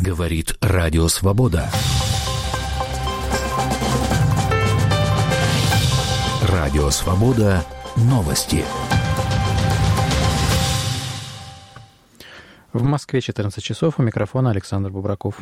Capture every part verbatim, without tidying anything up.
Говорит Радио Свобода. Радио Свобода. Новости. В Москве четырнадцать часов. У микрофона Александр Бубраков.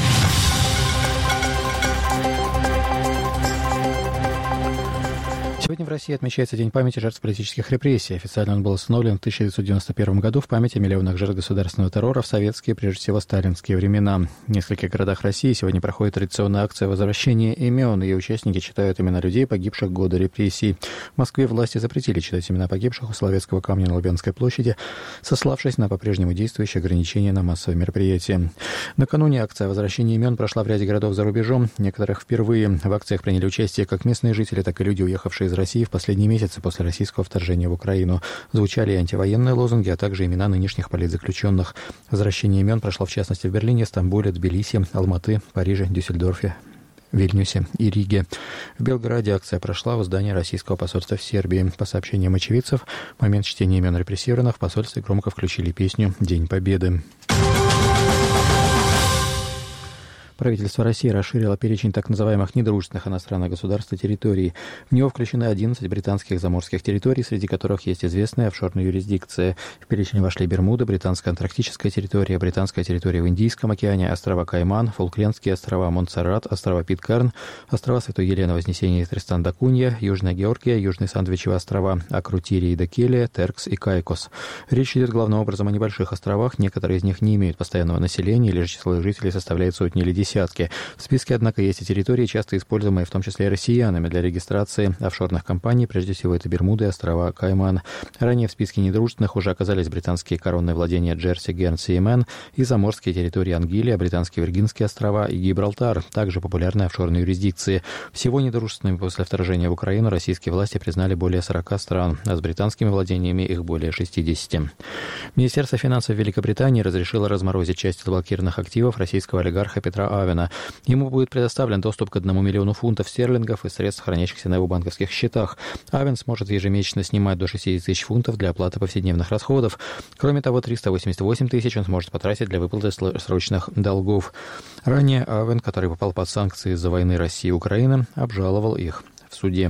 Сегодня в России отмечается День памяти жертв политических репрессий. Официально он был установлен в тысяча девятьсот девяносто первом году в память о миллионах жертв государственного террора в советские, прежде всего, сталинские времена. В нескольких городах России сегодня проходит традиционная акция возвращения имен. Ее участники читают имена людей, погибших в годы репрессий. В Москве власти запретили читать имена погибших у Соловецкого камня на Лубянской площади, сославшись на по-прежнему действующие ограничения на массовые мероприятия. Накануне акция возвращения имен прошла в ряде городов за рубежом. Некоторых впервые в акциях приняли участие как местные жители, так и люди, уехавшие из России в последние месяцы после российского вторжения в Украину. Звучали и антивоенные лозунги, а также имена нынешних политзаключенных. Возвращение имен прошло в частности в Берлине, Стамбуле, Тбилиси, Алматы, Париже, Дюссельдорфе, Вильнюсе и Риге. В Белграде акция прошла в здании российского посольства в Сербии. По сообщениям очевидцев, в момент чтения имен репрессированных в посольстве громко включили песню «День Победы». Правительство России расширило перечень так называемых недружественных иностранных государств и территорий. В него включены одиннадцать британских заморских территорий, среди которых есть известная офшорная юрисдикция. В перечень вошли Бермуды, британская антарктическая территория, британская территория в Индийском океане, острова Кайман, Фолклендские острова, Монтсеррат, острова Питкэрн, острова Святой Елены, Вознесения и Тристан да Кунья, Южная Георгия, Южные Сандвичевые острова, Акрутири и Дакелия, Теркс и Кайкос. Речь идет главным образом о небольших островах, некоторые из них не имеют постоянного населения, или же число их жителей составляет сотни или десятки. В списке, однако, есть и территории, часто используемые в том числе и россиянами для регистрации офшорных компаний, прежде всего это Бермуды и острова Кайман. Ранее в списке недружественных уже оказались британские коронные владения Джерси, Гернси и Мэн и заморские территории Ангилия, британские Виргинские острова и Гибралтар, также популярные офшорные юрисдикции. Всего недружественными после вторжения в Украину российские власти признали более сорока стран, а с британскими владениями их более шестидесяти. Министерство финансов Великобритании разрешило разморозить часть заблокированных активов российского олигарха Петра Авена. Ему будет предоставлен доступ к одному миллиону фунтов стерлингов и средств, хранящихся на его банковских счетах. Авен сможет ежемесячно снимать до шестьдесят тысяч фунтов для оплаты повседневных расходов. Кроме того, триста восемьдесят восемь тысяч он сможет потратить для выплаты срочных долгов. Ранее Авен, который попал под санкции из-за войны России и Украины, обжаловал их в суде.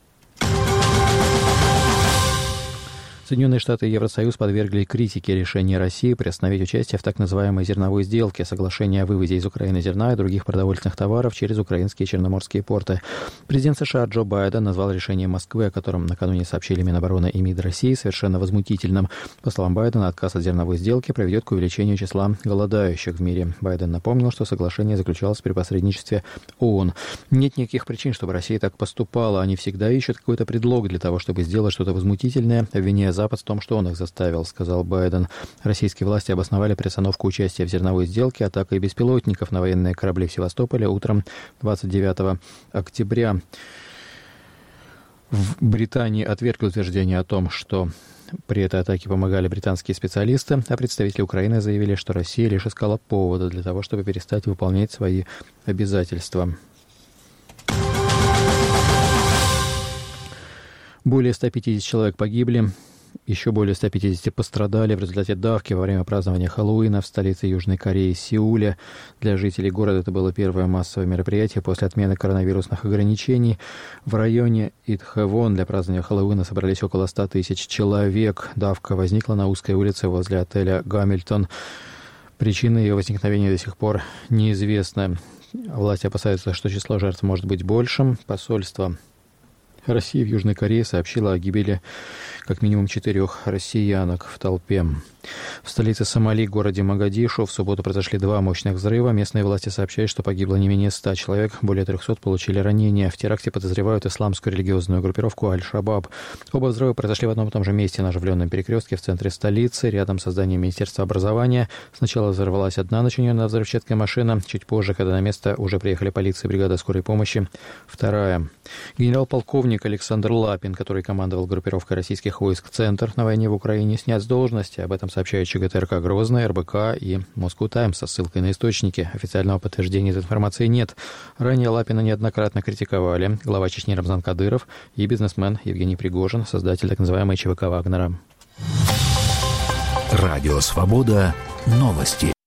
Соединенные Штаты и Евросоюз подвергли критике решения России приостановить участие в так называемой зерновой сделке, соглашение о вывозе из Украины зерна и других продовольственных товаров через украинские черноморские порты. Президент США Джо Байден назвал решение Москвы, о котором накануне сообщили Минобороны и МИД России, совершенно возмутительным. По словам Байдена, отказ от зерновой сделки приведет к увеличению числа голодающих в мире. Байден напомнил, что соглашение заключалось при посредничестве ООН. Нет никаких причин, чтобы Россия так поступала. Они всегда ищут какой-то предлог для того, чтобы сделать что-то возмутительное, обвиняя Запад в том, что он их заставил, сказал Байден. Российские власти обосновали приостановку участия в зерновой сделке атакой беспилотников на военные корабли в Севастополе утром двадцать девятого октября. В Британии отвергли утверждение о том, что при этой атаке помогали британские специалисты, а представители Украины заявили, что Россия лишь искала повода для того, чтобы перестать выполнять свои обязательства. Более ста пятидесяти человек погибли. Еще более ста пятидесяти пострадали в результате давки во время празднования Хэллоуина в столице Южной Кореи, Сеуле. Для жителей города это было первое массовое мероприятие после отмены коронавирусных ограничений. В районе Итхэвон для празднования Хэллоуина собрались около ста тысяч человек. Давка возникла на узкой улице возле отеля «Гамильтон». Причины ее возникновения до сих пор неизвестны. Власти опасаются, что число жертв может быть большим. Посольство России в Южной Корее сообщила о гибели как минимум четырех россиянок в толпе. В столице Сомали, городе Могадишу, в субботу произошли два мощных взрыва. Местные власти сообщают, что погибло не менее ста человек, более трехсот получили ранения. В теракте подозревают исламскую религиозную группировку Аль-Шабаб. Оба взрыва произошли в одном и том же месте на оживленном перекрестке в центре столицы, рядом с зданием Министерства образования. Сначала взорвалась одна начиненная взрывчаткой машина. Чуть позже, когда на место уже приехали полиция и бригада скорой помощи, вторая. Генерал-полковник Александр Лапин, который командовал группировкой российских войск «Центр» на войне в Украине, снят с должности. Об этом сообщают ЧГТРК «Грозный», эр бэ ка и «Москву Таймс» со ссылкой на источники. Официального подтверждения этой информации нет. Ранее Лапина неоднократно критиковали глава Чечни Рамзан Кадыров и бизнесмен Евгений Пригожин, создатель так называемой ЧВК «Вагнера». Радио «Свобода». Новости.